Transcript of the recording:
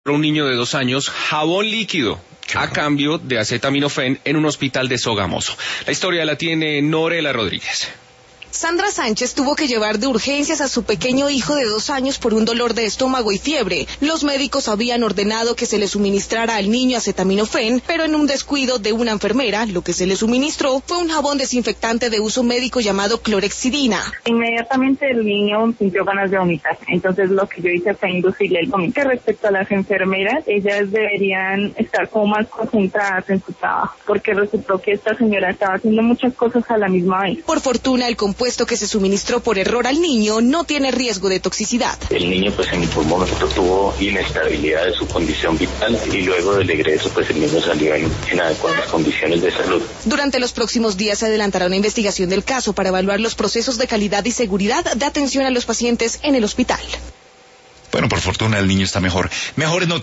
un niño de 2 años jabón líquido a cambio de acetaminofén en un hospital de Sogamoso. La historia la tiene Norela Rodríguez. Sandra Sánchez tuvo que llevar de urgencias a su pequeño hijo de 2 años por un dolor de estómago y fiebre. Los médicos habían ordenado que se le suministrara al niño acetaminofén, pero en un descuido de una enfermera, lo que se le suministró fue un jabón desinfectante de uso médico llamado clorexidina. Inmediatamente el niño sintió ganas de vomitar, entonces lo que yo hice fue inducirle el vómito. Respecto a las enfermeras, ellas deberían estar como más concentradas en su trabajo, porque resultó que esta señora estaba haciendo muchas cosas a la misma vez. Por fortuna, el compuesto que se suministró por error al niño no tiene riesgo de toxicidad. El niño pues en ningún momento tuvo inestabilidad de su condición vital y luego del egreso pues el niño salió en adecuadas condiciones de salud. Durante los próximos días se adelantará una investigación del caso para evaluar los procesos de calidad y seguridad de atención a los pacientes en el hospital. Bueno, por fortuna el niño está mejor. Mejores noticias.